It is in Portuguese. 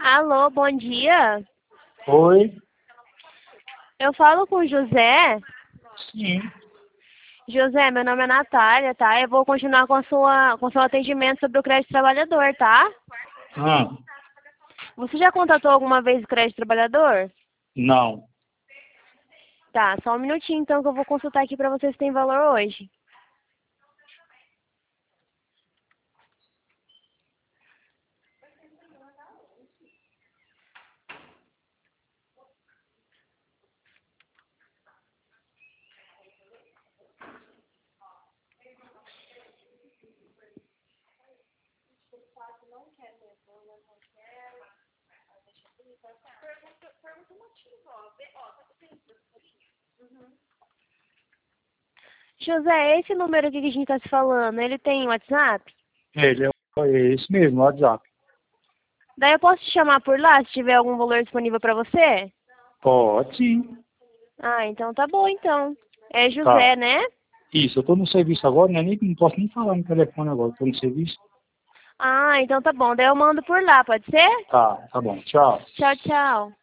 Alô, bom dia. Oi? Eu falo com o José. Sim. José, meu nome é Natália, tá? Eu vou continuar com seu atendimento sobre o crédito trabalhador, tá? Ah, Você já contatou alguma vez o crédito trabalhador? não. Tá, só um minutinho então que eu vou consultar aqui pra você se tem valor hoje. José, esse número aqui que a gente tá se falando, ele tem WhatsApp? É esse mesmo, WhatsApp. Daí eu posso te chamar por lá se tiver algum valor disponível pra você? Pode sim. Ah, então tá bom então. É Tá. José, né? Isso, eu tô no serviço agora, né? Não posso nem falar no telefone agora, tô no serviço. Ah, então tá bom. Daí eu mando por lá, pode ser? Tá bom. Tchau. Tchau, tchau.